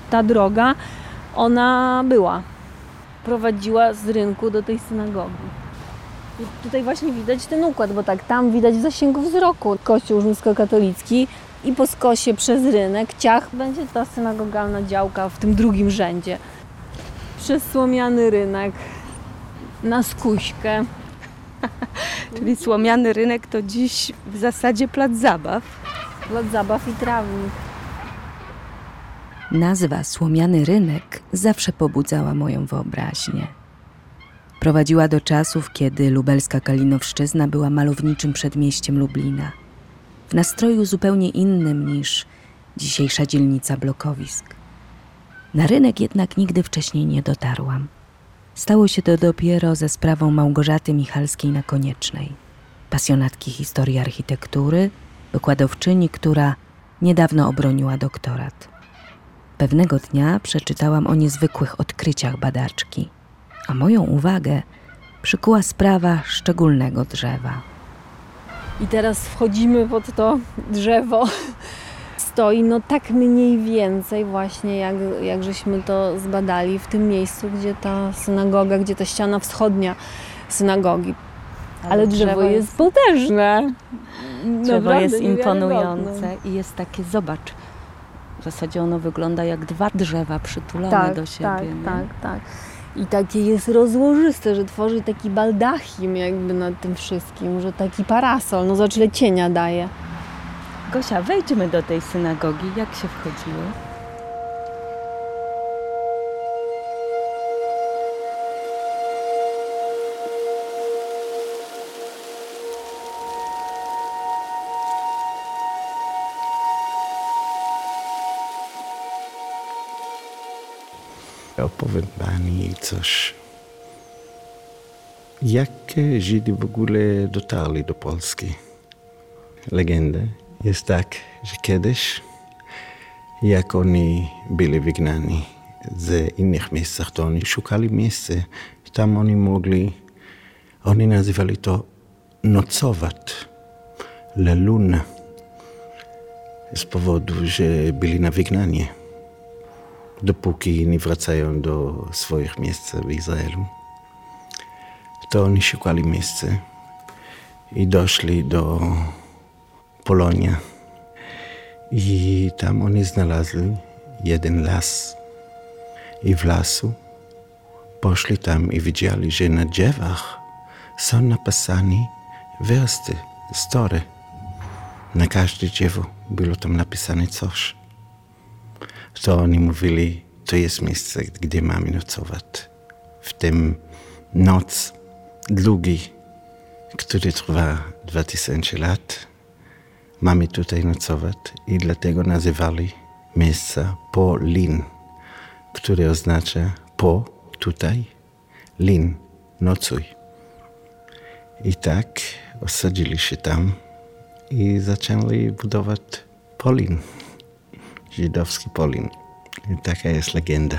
ta droga, ona prowadziła z rynku do tej synagogi. I tutaj właśnie widać ten układ, bo tak, tam widać w zasięgu wzroku kościół rzymskokatolicki i po skosie przez rynek ciach będzie ta synagogalna działka w tym drugim rzędzie. Przez słomiany rynek, na Skuśkę. Czyli słomiany rynek to dziś w zasadzie plac zabaw. Plac zabaw i trawnik. Nazwa Słomiany Rynek zawsze pobudzała moją wyobraźnię. Prowadziła do czasów, kiedy lubelska Kalinowszczyzna była malowniczym przedmieściem Lublina. W nastroju zupełnie innym niż dzisiejsza dzielnica blokowisk. Na rynek jednak nigdy wcześniej nie dotarłam. Stało się to dopiero ze sprawą Małgorzaty Michalskiej na Koniecznej, pasjonatki historii architektury, wykładowczyni, która niedawno obroniła doktorat. Pewnego dnia przeczytałam o niezwykłych odkryciach badaczki, a moją uwagę przykuła sprawa szczególnego drzewa. I teraz wchodzimy pod to drzewo. Stoi tak mniej więcej właśnie, jak żeśmy to zbadali w tym miejscu, gdzie ta synagoga, gdzie ta ściana wschodnia synagogi. Ale drzewo jest potężne. Drzewo jest imponujące i jest takie, zobacz, w zasadzie ono wygląda jak dwa drzewa przytulone do siebie. Tak. I takie jest rozłożyste, że tworzy taki baldachim jakby nad tym wszystkim, że taki parasol, zobacz ile cienia daje. Gosia, wejdźmy do tej synagogi. Jak się wchodziło? Opowiem pani coś. Jak Żydzi w ogóle dotarli do Polski? Legenda jest tak, że kiedyś, jak oni byli wygnani z innych miejscach, to oni szukali miejsca, tam oni nazywali to nocować, lelun, z powodu, że byli na wygnaniu, dopóki nie wracają do swoich miejsc w Izraelu. To oni szukali miejsca i doszli do Polonia. I tam oni znaleźli jeden las. I w lasu poszli tam i widzieli, że na drzewach są napisane wersy, story. Na każde drzewo było tam napisane coś. To oni mówili, to jest miejsce, gdzie mamy nocować. W tym noc długi, który trwa 2000 lat, mamy tutaj nocować i dlatego nazywali miejsca Polin, które oznacza po, tutaj, lin, nocuj. I tak osadzili się tam i zaczęli budować Polin, żydowski Polin. I taka jest legenda.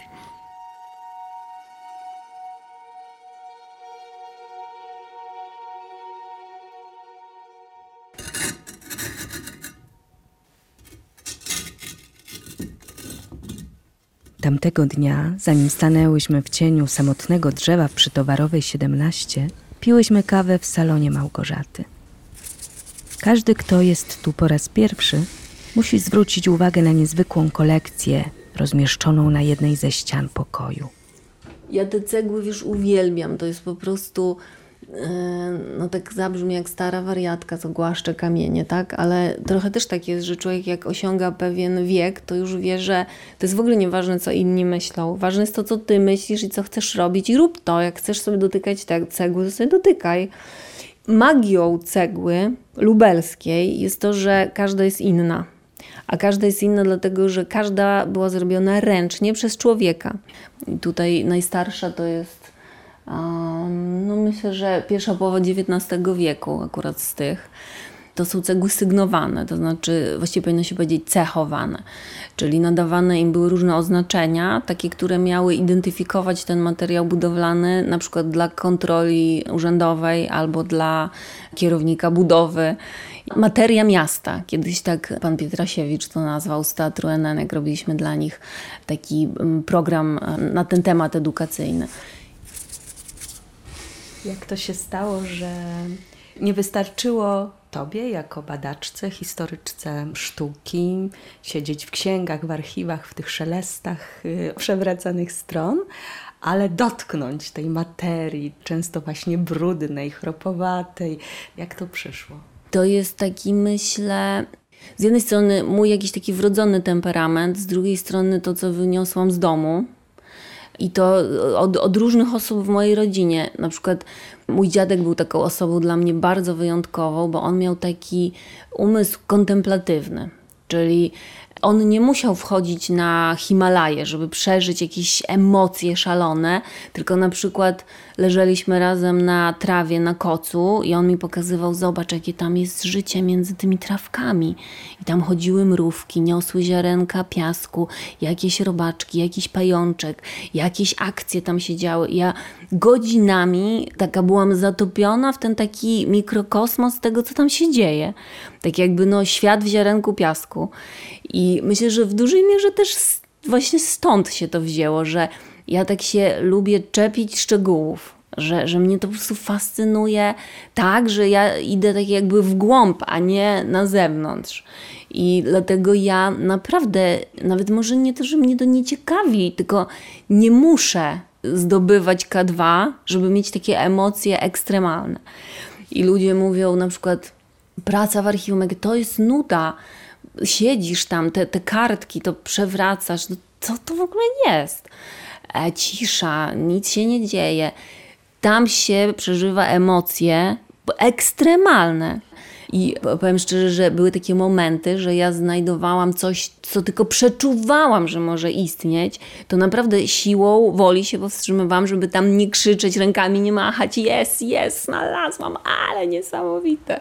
Tamtego dnia, zanim stanęłyśmy w cieniu samotnego drzewa przy Towarowej 17, piłyśmy kawę w salonie Małgorzaty. Każdy, kto jest tu po raz pierwszy, musi zwrócić uwagę na niezwykłą kolekcję rozmieszczoną na jednej ze ścian pokoju. Ja te cegły już uwielbiam, to jest po prostu, tak zabrzmi jak stara wariatka, co głaszcze kamienie, tak? Ale trochę też tak jest, że człowiek jak osiąga pewien wiek, to już wie, że to jest w ogóle nieważne, co inni myślą. Ważne jest to, co ty myślisz i co chcesz robić i rób to. Jak chcesz sobie dotykać cegły, to sobie dotykaj. Magią cegły lubelskiej jest to, że każda jest inna. A każda jest inna dlatego, że każda była zrobiona ręcznie przez człowieka. I tutaj najstarsza to jest, myślę, że pierwsza połowa XIX wieku akurat z tych. To są cegły sygnowane, to znaczy właściwie powinno się powiedzieć cechowane. Czyli nadawane im były różne oznaczenia, takie, które miały identyfikować ten materiał budowlany, na przykład dla kontroli urzędowej albo dla kierownika budowy. Materia miasta. Kiedyś tak pan Pietrasiewicz to nazwał z Teatru NN, jak robiliśmy dla nich taki program na ten temat edukacyjny. Jak to się stało, że nie wystarczyło tobie jako badaczce, historyczce sztuki siedzieć w księgach, w archiwach, w tych szelestach przewracanych stron, ale dotknąć tej materii, często właśnie brudnej, chropowatej. Jak to przyszło? To jest taki, myślę, z jednej strony mój jakiś taki wrodzony temperament, z drugiej strony to, co wyniosłam z domu. I to od różnych osób w mojej rodzinie. Na przykład mój dziadek był taką osobą dla mnie bardzo wyjątkową, bo on miał taki umysł kontemplatywny. Czyli on nie musiał wchodzić na Himalaje, żeby przeżyć jakieś emocje szalone, tylko na przykład leżeliśmy razem na trawie, na kocu i on mi pokazywał, zobacz, jakie tam jest życie między tymi trawkami. I tam chodziły mrówki, niosły ziarenka piasku, jakieś robaczki, jakiś pajączek, jakieś akcje tam się działy. Ja godzinami taka byłam zatopiona w ten taki mikrokosmos tego, co tam się dzieje. Tak jakby świat w ziarenku piasku. I myślę, że w dużej mierze też właśnie stąd się to wzięło, że ja tak się lubię czepić szczegółów, że mnie to po prostu fascynuje tak, że ja idę tak jakby w głąb, a nie na zewnątrz. I dlatego ja naprawdę, nawet może nie to, że mnie to nie ciekawi, tylko nie muszę zdobywać K2, żeby mieć takie emocje ekstremalne. I ludzie mówią na przykład, praca w archiwum, to jest nuda. Siedzisz tam, te kartki, to przewracasz. No, co to w ogóle jest? Cisza, nic się nie dzieje. Tam się przeżywa emocje ekstremalne. I powiem szczerze, że były takie momenty, że ja znajdowałam coś, co tylko przeczuwałam, że może istnieć. To naprawdę siłą woli się powstrzymywałam, żeby tam nie krzyczeć, rękami nie machać. Jest, znalazłam, ale niesamowite.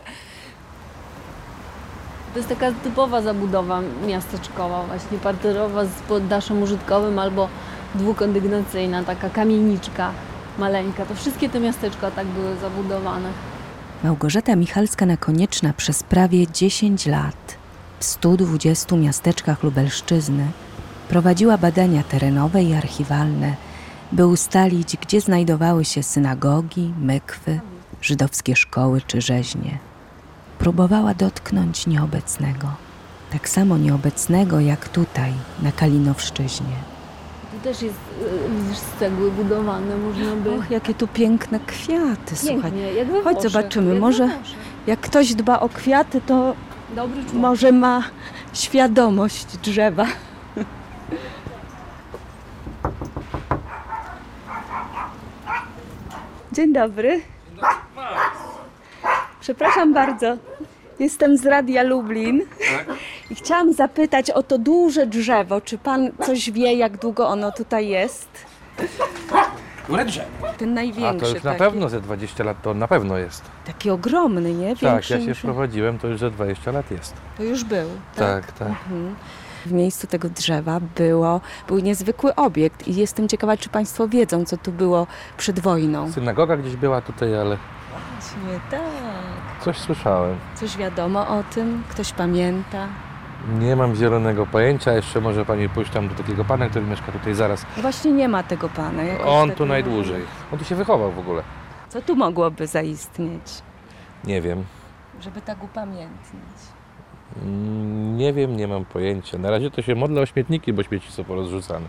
To jest taka typowa zabudowa miasteczkowa, właśnie parterowa z poddaszem użytkowym albo dwukondygnacyjna, taka kamieniczka maleńka. To wszystkie te miasteczka tak były zabudowane. Małgorzata Michalska-Nakonieczna przez prawie 10 lat w 120 miasteczkach Lubelszczyzny prowadziła badania terenowe i archiwalne, by ustalić, gdzie znajdowały się synagogi, mykwy, żydowskie szkoły czy rzeźnie. Próbowała dotknąć nieobecnego. Tak samo nieobecnego jak tutaj, na Kalinowszczyźnie. Tu też jest, widzisz, z cegły budowane, można by... Och, jakie tu piękne kwiaty, słuchaj. Jak we Chodź, Włoszech, zobaczymy, jak może we Włoszech. jak ktoś dba o kwiaty, to Dobry człowiek. może ma świadomość drzewa. Dzień dobry. Przepraszam bardzo. Jestem z Radia Lublin i chciałam zapytać o to duże drzewo. Czy pan coś wie, jak długo ono tutaj jest? Które drzewo? Ten największy. A to już na taki. pewno ze 20 lat to na pewno jest. Taki ogromny, nie? Tak, Większy ja się niż- wprowadziłem, to już ze 20 lat jest. To już był. Tak, tak. W miejscu tego drzewa był niezwykły obiekt i jestem ciekawa, czy państwo wiedzą, co tu było przed wojną. Synagoga gdzieś była tutaj, ale Właśnie tak. coś słyszałem. Coś wiadomo o tym? Ktoś pamięta? Nie mam zielonego pojęcia, jeszcze może pani pójść tam do takiego pana, który mieszka tutaj zaraz. Właśnie nie ma tego pana. Jakoś On tak tu nie najdłużej. On tu się wychował w ogóle. ma. Co tu mogłoby zaistnieć, Nie wiem. żeby tak upamiętnić? Nie wiem, nie mam pojęcia. Na razie to się modlę o śmietniki, bo śmieci są porozrzucane.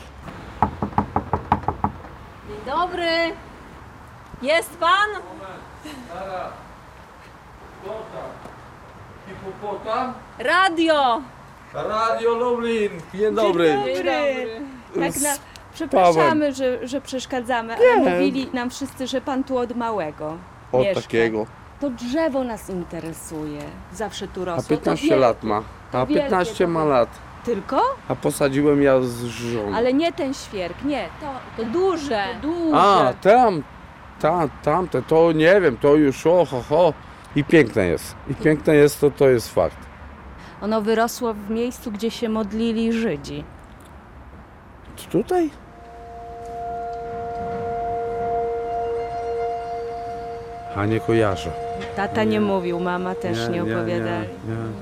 Dzień dobry! Jest pan? Hipopotam? Radio! Radio Lublin! Dzień dobry. Dzień dobry. Tak przepraszamy, że przeszkadzamy, ale mówili nam wszyscy, że pan tu od małego Od mieszka. takiego. To drzewo nas interesuje. Zawsze tu A rosło. 15 to lat ma. A wielkie 15 to ma wielkie. lat. Tylko? A posadziłem ja z żoną. Ale nie ten świerk, nie. To duże. To duże. A, tamte, to nie wiem, to już ho. I piękne jest. I piękne jest, to jest fakt. Ono wyrosło w miejscu, gdzie się modlili Żydzi. Tutaj? A nie kojarzę. Tata nie mówił, mama też nie opowiadali. Nie.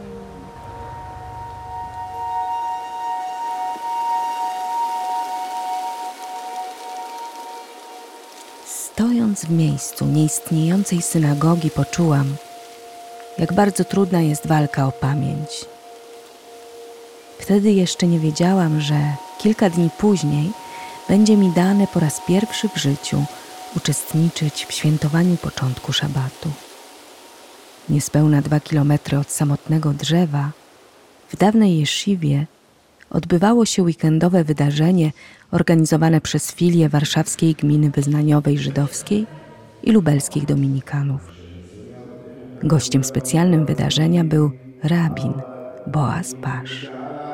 Stojąc w miejscu nieistniejącej synagogi, poczułam, jak bardzo trudna jest walka o pamięć. Wtedy jeszcze nie wiedziałam, że kilka dni później będzie mi dane po raz pierwszy w życiu uczestniczyć w świętowaniu początku szabatu. Niespełna 2 kilometry od samotnego drzewa, w dawnej jesziwie, odbywało się weekendowe wydarzenie organizowane przez filię warszawskiej gminy wyznaniowej żydowskiej i lubelskich dominikanów. Gościem specjalnym wydarzenia był rabin Boaz Pasz.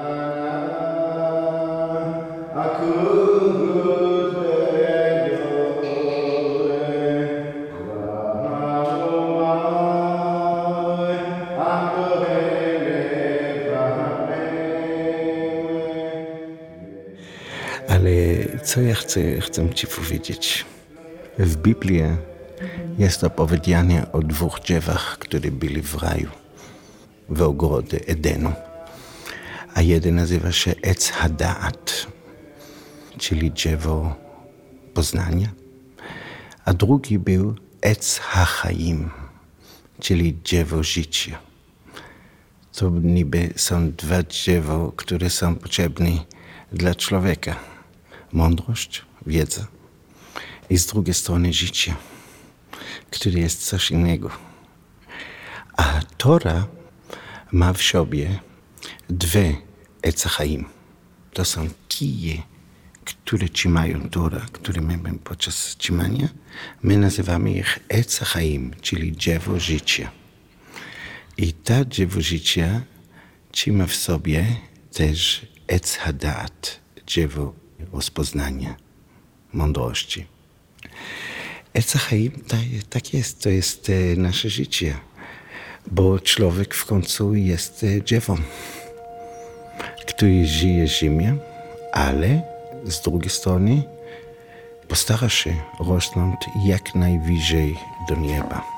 Ale co ja chcę ci powiedzieć? W Biblii jest opowiedziane o 2 drzewach, które byli w raju, w ogrodzie Edenu. A jeden nazywa się Ec Hadaat, czyli drzewo poznania, a drugi był Ec HaChaim, czyli drzewo życia. To niby są 2 drzewa, które są potrzebne dla człowieka. Mądrość, wiedza i z drugiej strony życie, które jest coś innego. A Tora ma w sobie 2 Ec HaChaim. To są kije, które trzymają Tora, które mamy podczas trzymania. My nazywamy ich Ec HaChaim, czyli drzewo życia. I ta drzewo życia trzyma w sobie też Ec Hadaat, drzewo rozpoznania, mądrości. Ec HaChaim, tak jest, to jest nasze życie, bo człowiek w końcu jest drzewem, który żyje ziemię, ale z drugiej strony postara się rosnąć jak najwyżej do nieba.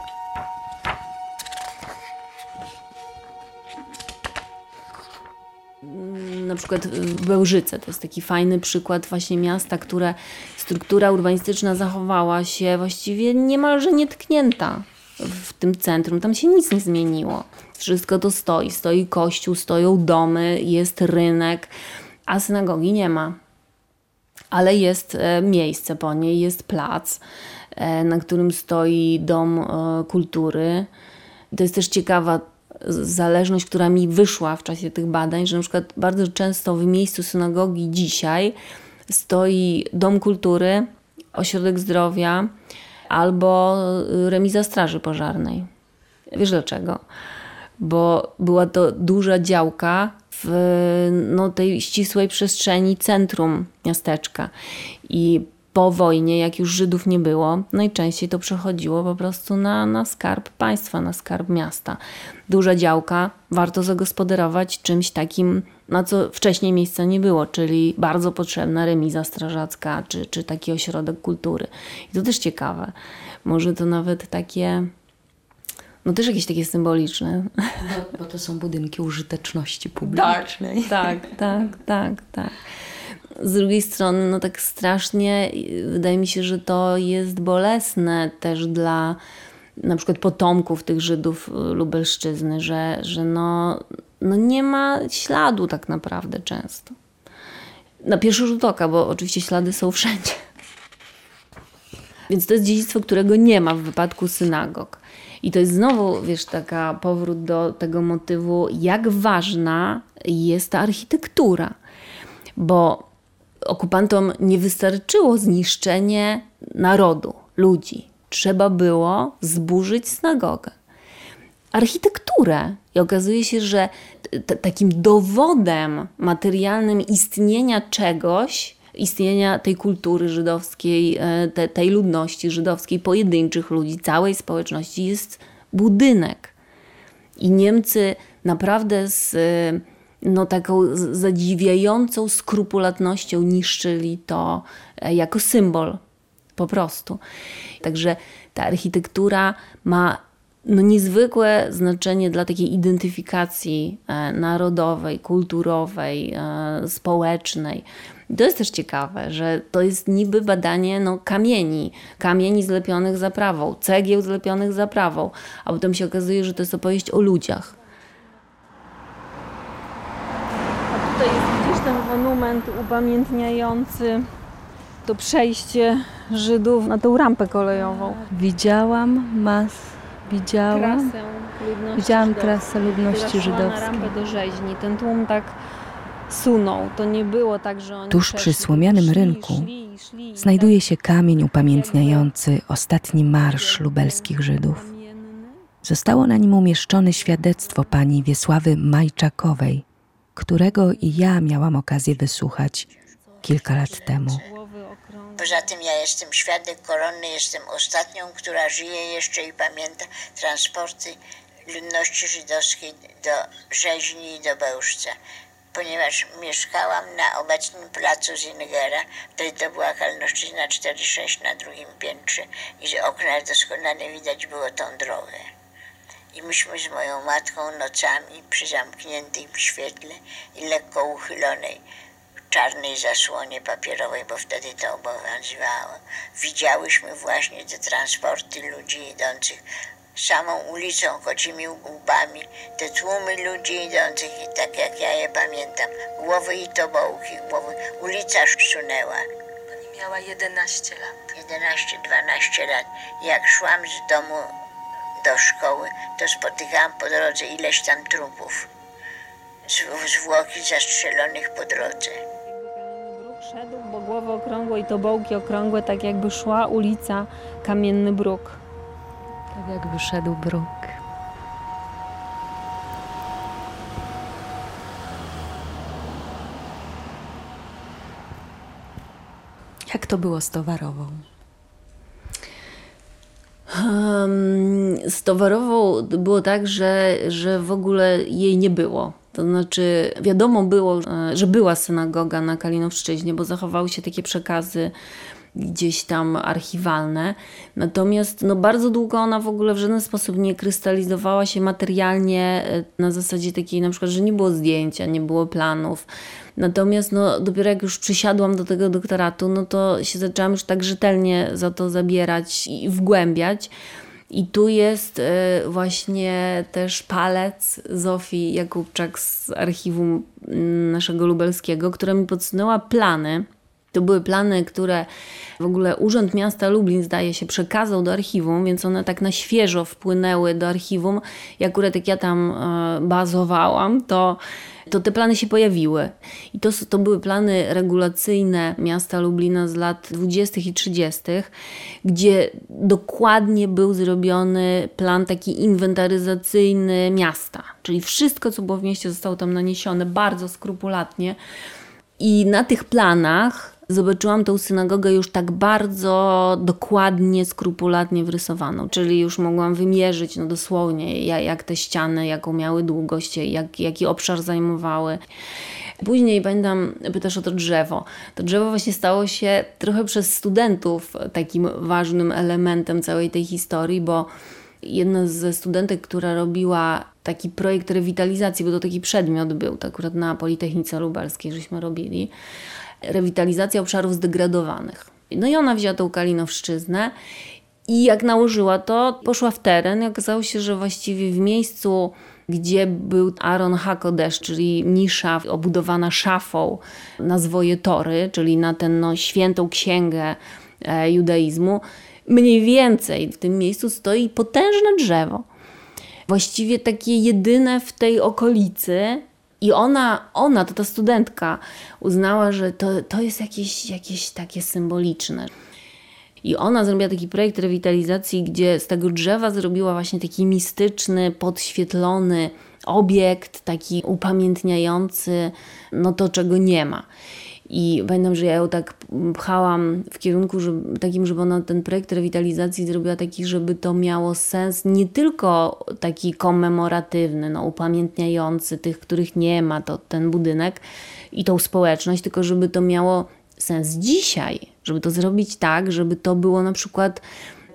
Na przykład Bełżyce to jest taki fajny przykład właśnie miasta, które struktura urbanistyczna zachowała się właściwie niemalże nietknięta w tym centrum. Tam się nic nie zmieniło. Wszystko to stoi. Stoi kościół, stoją domy, jest rynek, a synagogi nie ma. Ale jest miejsce po niej, jest plac, na którym stoi dom kultury. To jest też ciekawa zależność, która mi wyszła w czasie tych badań, że na przykład bardzo często w miejscu synagogi dzisiaj stoi dom kultury, ośrodek zdrowia albo remiza straży pożarnej. Wiesz dlaczego? Bo była to duża działka w tej ścisłej przestrzeni centrum miasteczka i po wojnie, jak już Żydów nie było, najczęściej to przechodziło po prostu na skarb państwa, na skarb miasta. Duża działka, warto zagospodarować czymś takim, na co wcześniej miejsca nie było, czyli bardzo potrzebna remiza strażacka, czy taki ośrodek kultury. I to też ciekawe. Może to nawet takie, też jakieś takie symboliczne. Bo to są budynki użyteczności publicznej. Tak. Z drugiej strony, tak strasznie wydaje mi się, że to jest bolesne też dla na przykład potomków tych Żydów Lubelszczyzny, że nie ma śladu tak naprawdę często. Na pierwszy rzut oka, bo oczywiście ślady są wszędzie. Więc to jest dziedzictwo, którego nie ma w wypadku synagog. I to jest znowu, taka powrót do tego motywu, jak ważna jest ta architektura. Bo okupantom nie wystarczyło zniszczenie narodu, ludzi. Trzeba było zburzyć synagogę. Architekturę. I okazuje się, że takim dowodem materialnym istnienia czegoś, istnienia tej kultury żydowskiej, tej ludności żydowskiej, pojedynczych ludzi, całej społeczności jest budynek. I Niemcy naprawdę z taką zadziwiającą skrupulatnością niszczyli to jako symbol po prostu. Także ta architektura ma niezwykłe znaczenie dla takiej identyfikacji narodowej, kulturowej, społecznej. I to jest też ciekawe, że to jest niby badanie kamieni zlepionych zaprawą, cegieł zlepionych zaprawą, a potem się okazuje, że to jest opowieść o ludziach. A tutaj jest gdzieś ten monument upamiętniający to przejście Żydów na tą rampę kolejową. Widziałam trasę ludności żydowskiej. Na żydowskiej. rampę do rzeźni. Ten tłum tak sunął. To nie było tak, że oni Tuż przy słomianym rynku szli, znajduje się kamień upamiętniający ostatni marsz lubelskich Żydów. Zostało na nim umieszczone świadectwo pani Wiesławy Majczakowej, którego i ja miałam okazję wysłuchać kilka lat temu. Poza tym ja jestem świadek koronny, jestem ostatnią, która żyje jeszcze i pamięta transporty ludności żydowskiej do Rzeźni i do Bełżca. Ponieważ mieszkałam na obecnym placu Zingera, wtedy to była Kalinoszczyzna 4,6 na drugim piętrze i z okna doskonale widać było tą drogę. I myśmy z moją matką nocami przy zamkniętym świetle i lekko uchylonej czarnej zasłonie papierowej, bo wtedy to obowiązywało, widziałyśmy właśnie te transporty ludzi idących samą ulicą, kocimi łbami, te tłumy ludzi idących i tak jak ja je pamiętam, głowy i tobołki, głowy. Ulica sunęła. Pani miała 11 lat. 11-12 lat. Jak szłam z domu do szkoły, to spotykałam po drodze ileś tam trupów. Zwłoki zastrzelonych po drodze. Szedł, bo głowy okrągłe i tobołki okrągłe, tak jakby szła ulica Kamienny Bruk. Tak jakby szedł bruk. Jak to było z Towarową? Z Towarową było tak, że w ogóle jej nie było. To znaczy wiadomo było, że była synagoga na Kalinowszczyźnie, bo zachowały się takie przekazy gdzieś tam archiwalne. Natomiast bardzo długo ona w ogóle w żaden sposób nie krystalizowała się materialnie na zasadzie takiej na przykład, że nie było zdjęcia, nie było planów. Natomiast dopiero jak już przysiadłam do tego doktoratu, to się zaczęłam już tak rzetelnie za to zabierać i wgłębiać. I tu jest właśnie też palec Zofii Jakubczak z archiwum naszego lubelskiego, która mi podsunęła plany. To były plany, które w ogóle Urząd Miasta Lublin, zdaje się, przekazał do archiwum, więc one tak na świeżo wpłynęły do archiwum. I akurat jak ja tam bazowałam, to te plany się pojawiły. I to były plany regulacyjne miasta Lublina z lat 20. i 30., gdzie dokładnie był zrobiony plan taki inwentaryzacyjny miasta. Czyli wszystko, co było w mieście, zostało tam naniesione bardzo skrupulatnie. I na tych planach zobaczyłam tą synagogę już tak bardzo dokładnie, skrupulatnie wrysowaną. Czyli już mogłam wymierzyć dosłownie, jak te ściany, jaką miały długość, jaki obszar zajmowały. Później pamiętam, pytasz o to drzewo. To drzewo właśnie stało się trochę przez studentów takim ważnym elementem całej tej historii, bo jedna ze studentek, która robiła taki projekt rewitalizacji, bo to taki przedmiot był, to akurat na Politechnice Lubelskiej żeśmy robili, rewitalizacja obszarów zdegradowanych. I ona wzięła tą Kalinowszczyznę i jak nałożyła to, poszła w teren i okazało się, że właściwie w miejscu, gdzie był Aron HaKodesh, czyli nisza obudowana szafą na zwoje Tory, czyli na tę świętą księgę judaizmu, mniej więcej w tym miejscu stoi potężne drzewo. Właściwie takie jedyne w tej okolicy. I ona to ta studentka, uznała, że to jest jakieś takie symboliczne. I ona zrobiła taki projekt rewitalizacji, gdzie z tego drzewa zrobiła właśnie taki mistyczny, podświetlony obiekt, taki upamiętniający to, czego nie ma. I pamiętam, że ja ją tak pchałam w kierunku takim, żeby ona ten projekt rewitalizacji zrobiła taki, żeby to miało sens nie tylko taki komemoratywny, upamiętniający tych, których nie ma, to ten budynek i tą społeczność, tylko żeby to miało sens dzisiaj, żeby to zrobić tak, żeby to było na przykład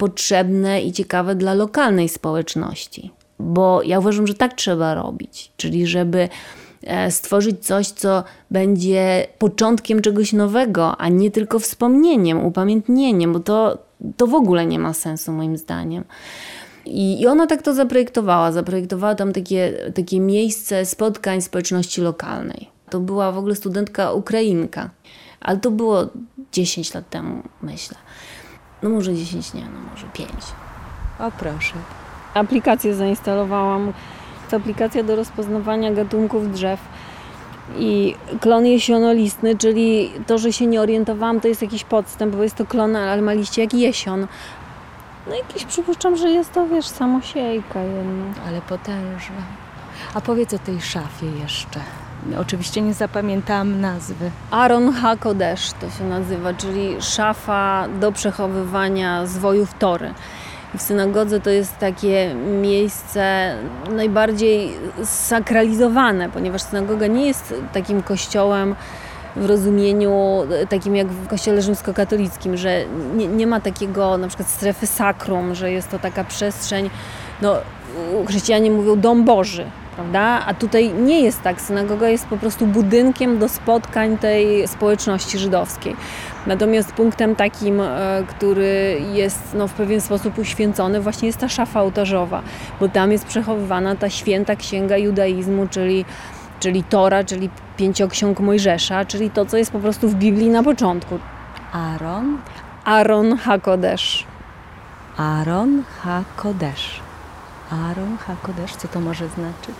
potrzebne i ciekawe dla lokalnej społeczności. Bo ja uważam, że tak trzeba robić. Czyli żeby stworzyć coś, co będzie początkiem czegoś nowego, a nie tylko wspomnieniem, upamiętnieniem, bo to w ogóle nie ma sensu moim zdaniem. I ona tak to zaprojektowała. Zaprojektowała tam takie miejsce spotkań społeczności lokalnej. To była w ogóle studentka Ukrainka, ale to było 10 lat temu, myślę. No może 10 nie, no może 5. O proszę. Aplikację zainstalowałam. To aplikacja do rozpoznawania gatunków drzew. I klon jesionolistny, czyli to, że się nie orientowałam, to jest jakiś podstęp, bo jest to klon, ale ma liście jak jesion. No jakiś przypuszczam, że jest to, wiesz, samosiejka jedna. Ale potężna. A powiedz o tej szafie jeszcze. Oczywiście nie zapamiętałam nazwy. Aron HaKodesh to się nazywa, czyli szafa do przechowywania zwojów Tory. W synagodze to jest takie miejsce najbardziej sakralizowane, ponieważ synagoga nie jest takim kościołem w rozumieniu takim jak w kościele rzymskokatolickim, że nie ma takiego na przykład strefy sakrum, że jest to taka przestrzeń, no chrześcijanie mówią dom Boży, prawda? A tutaj nie jest tak. Synagoga jest po prostu budynkiem do spotkań tej społeczności żydowskiej. Natomiast punktem takim, który jest w pewien sposób uświęcony, właśnie jest ta szafa ołtarzowa, bo tam jest przechowywana ta święta księga judaizmu, czyli Tora, czyli 5 ksiąg Mojżesza, czyli to, co jest po prostu w Biblii na początku. Aron HaKodesh. Aron HaKodesh. Aron HaKodesh, co to może znaczyć?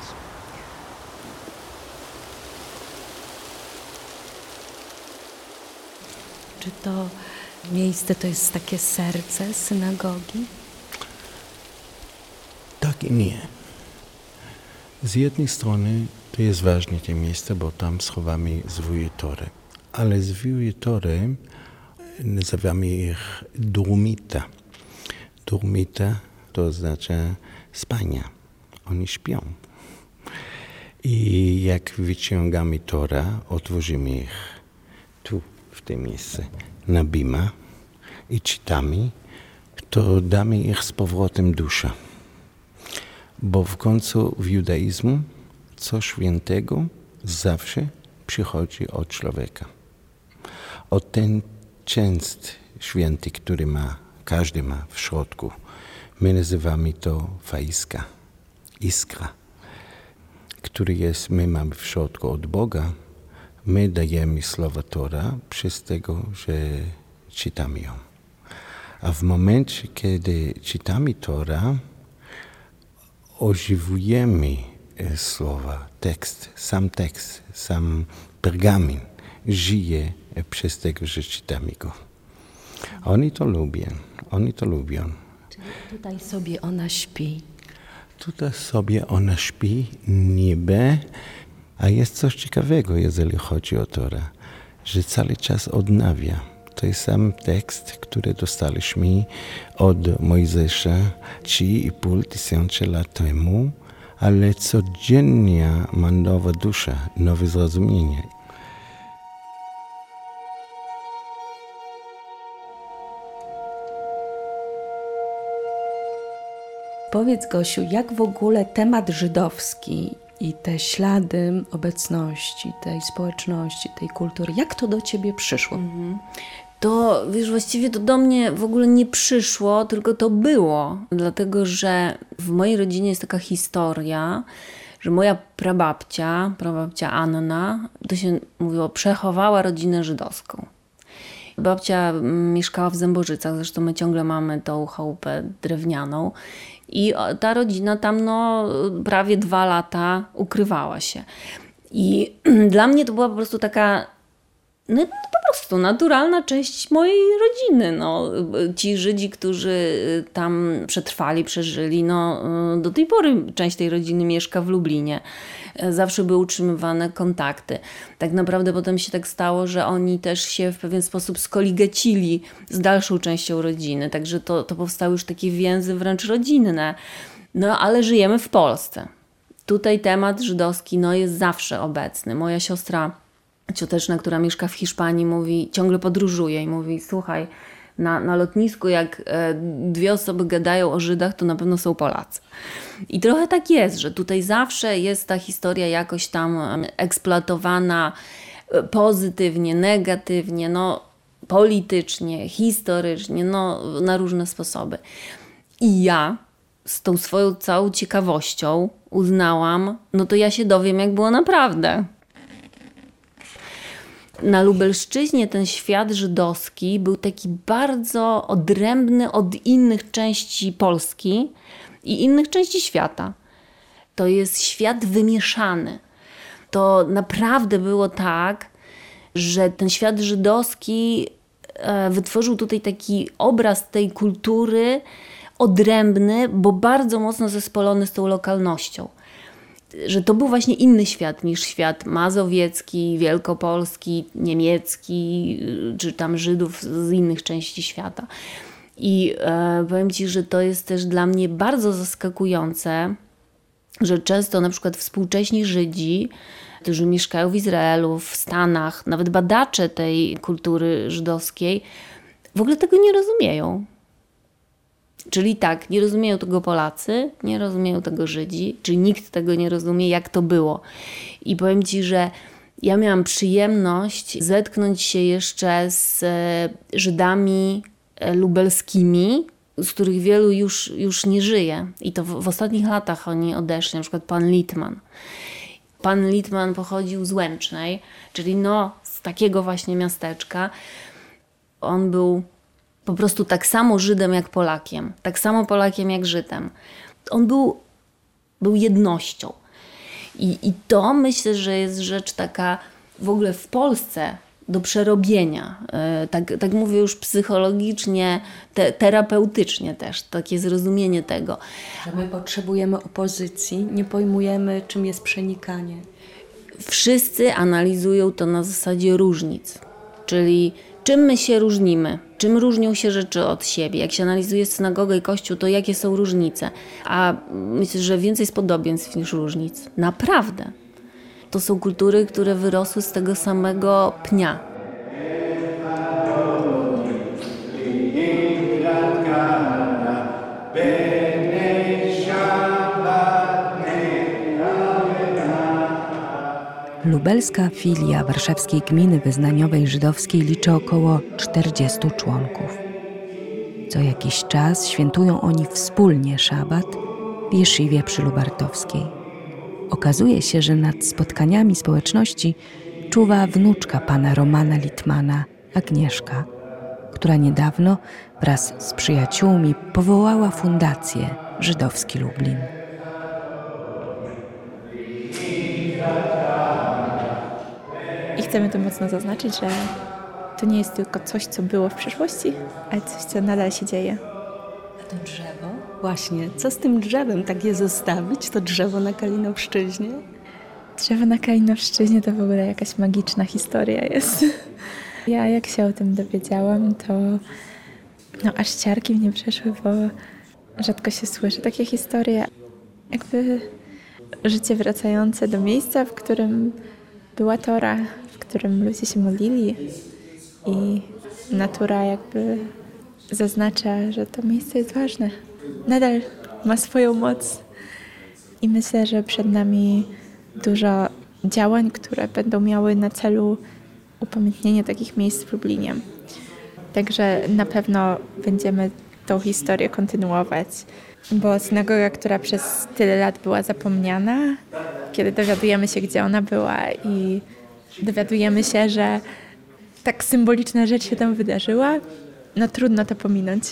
Czy to miejsce to jest takie serce synagogi? Tak i nie. Z jednej strony to jest ważne to miejsce, bo tam schowamy zwoje Tory. Ale zwoje Tory nazywamy ich durmita. Durmita to znaczy spania. Oni śpią. I jak wyciągamy Tora, otworzymy ich tu, w tym miejscu, na bima i czytamy, to damy ich z powrotem dusza. Bo w końcu w judaizmu co świętego zawsze przychodzi od człowieka. Od ten częst święty, który każdy ma w środku. My nazywamy to faiska, iskra, który my mamy w środku od Boga. My dajemy słowa Tora przez tego, że czytamy ją. A w momencie, kiedy czytamy Tora, ożywujemy słowa, tekst, sam pergamin żyje przez tego, że czytamy go. Oni to lubią. Czyli tutaj sobie ona śpi. Tutaj sobie ona śpi, niby, a jest coś ciekawego, jeżeli chodzi o Tora, że cały czas odnawia. To jest sam tekst, który dostaliśmy od Mojżesza 3,5 tysiąca lat temu, ale codziennie ma nowa dusza, nowe zrozumienie. Powiedz, Gosiu, jak w ogóle temat żydowski i te ślady obecności tej społeczności, tej kultury, jak to do ciebie przyszło? To, wiesz, właściwie to do mnie w ogóle nie przyszło, tylko to było. Dlatego, że w mojej rodzinie jest taka historia, że moja prababcia Anna, to się mówiło, przechowała rodzinę żydowską. Babcia mieszkała w Zębożycach, zresztą my ciągle mamy tą chałupę drewnianą. I ta rodzina tam prawie 2 lata ukrywała się. I dla mnie to była po prostu taka po prostu naturalna część mojej rodziny. Ci Żydzi, którzy tam przetrwali, przeżyli, do tej pory część tej rodziny mieszka w Lublinie. Zawsze były utrzymywane kontakty. Tak naprawdę potem się tak stało, że oni też się w pewien sposób skoligecili z dalszą częścią rodziny. Także to powstały już takie więzy wręcz rodzinne. Ale żyjemy w Polsce. Tutaj temat żydowski jest zawsze obecny. Moja siostra cioteczna, która mieszka w Hiszpanii, ciągle podróżuje i mówi, słuchaj, na lotnisku, jak dwie osoby gadają o Żydach, to na pewno są Polacy. I trochę tak jest, że tutaj zawsze jest ta historia jakoś tam eksploatowana pozytywnie, negatywnie, no politycznie, historycznie, no na różne sposoby. I ja z tą swoją całą ciekawością uznałam, no to ja się dowiem, jak było naprawdę. Na Lubelszczyźnie ten świat żydowski był taki bardzo odrębny od innych części Polski i innych części świata. To jest świat wymieszany. To naprawdę było tak, że ten świat żydowski wytworzył tutaj taki obraz tej kultury odrębny, bo bardzo mocno zespolony z tą lokalnością. Że to był właśnie inny świat niż świat mazowiecki, wielkopolski, niemiecki, czy tam Żydów z innych części świata. I powiem Ci, że to jest też dla mnie bardzo zaskakujące, że często na przykład współcześni Żydzi, którzy mieszkają w Izraelu, w Stanach, nawet badacze tej kultury żydowskiej, w ogóle tego nie rozumieją. Czyli tak, nie rozumieją tego Polacy, nie rozumieją tego Żydzi, czyli nikt tego nie rozumie, jak to było. I powiem Ci, że ja miałam przyjemność zetknąć się jeszcze z Żydami lubelskimi, z których wielu już nie żyje. I to w ostatnich latach oni odeszli, na przykład pan Litman. Pan Litman pochodził z Łęcznej, czyli z takiego właśnie miasteczka. On był po prostu tak samo Żydem jak Polakiem, tak samo Polakiem jak Żydem. On był jednością. I to myślę, że jest rzecz taka w ogóle w Polsce do przerobienia. Tak mówię już psychologicznie, terapeutycznie też, takie zrozumienie tego. Że my potrzebujemy opozycji, nie pojmujemy, czym jest przenikanie. Wszyscy analizują to na zasadzie różnic, czyli czym my się różnimy, czym różnią się rzeczy od siebie. Jak się analizuje synagogę i kościół, to jakie są różnice. A myślę, że więcej jest podobieństw niż różnic. Naprawdę. To są kultury, które wyrosły z tego samego pnia. Lubelska filia warszawskiej gminy wyznaniowej żydowskiej liczy około 40 członków. Co jakiś czas świętują oni wspólnie szabat w jeszywie przylubartowskiej. Okazuje się, że nad spotkaniami społeczności czuwa wnuczka pana Romana Litmana, Agnieszka, która niedawno wraz z przyjaciółmi powołała fundację Żydowski Lublin. I chcemy to mocno zaznaczyć, że to nie jest tylko coś, co było w przeszłości, ale coś, co nadal się dzieje. A to drzewo? Właśnie, co z tym drzewem tak je zostawić, to drzewo na Kalinowszczyźnie? Drzewo na Kalinowszczyźnie to w ogóle jakaś magiczna historia jest. Ja jak się o tym dowiedziałam, to aż ciarki mnie przeszły, bo rzadko się słyszy takie historie. Jakby życie wracające do miejsca, w którym była Tora, w którym ludzie się modlili i natura jakby zaznacza, że to miejsce jest ważne. Nadal ma swoją moc i myślę, że przed nami dużo działań, które będą miały na celu upamiętnienie takich miejsc w Lublinie. Także na pewno będziemy tą historię kontynuować, bo synagoga, która przez tyle lat była zapomniana, kiedy dowiadujemy się, gdzie ona była i dowiadujemy się, że tak symboliczna rzecz się tam wydarzyła, trudno to pominąć.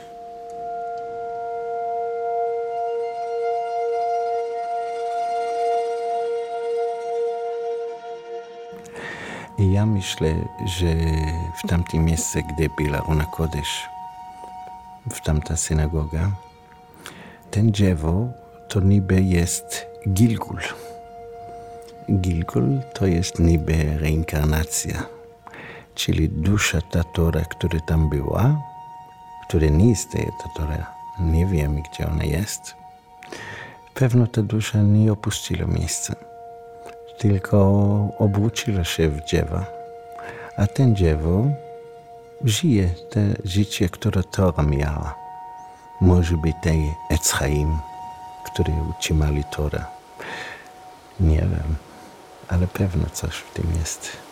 I ja myślę, że w tamtym miejscu, gdzie była Ona Kodesh, w tamta synagoga, ten drzewo to niby jest Gilgul. Gilgul to jest niby reinkarnacja, czyli dusza ta Tora, która tam była, która nie istnieje ta Tora, nie wiemy, gdzie ona jest. Pewno ta dusza nie opuściła miejsca, tylko obróciła się w drzewa. A ten drzewo żyje to życie, które Tora miała. Może być tej Etz Chaim, który utrzymali Tora. Nie wiem, ale pewno coś w tym jest.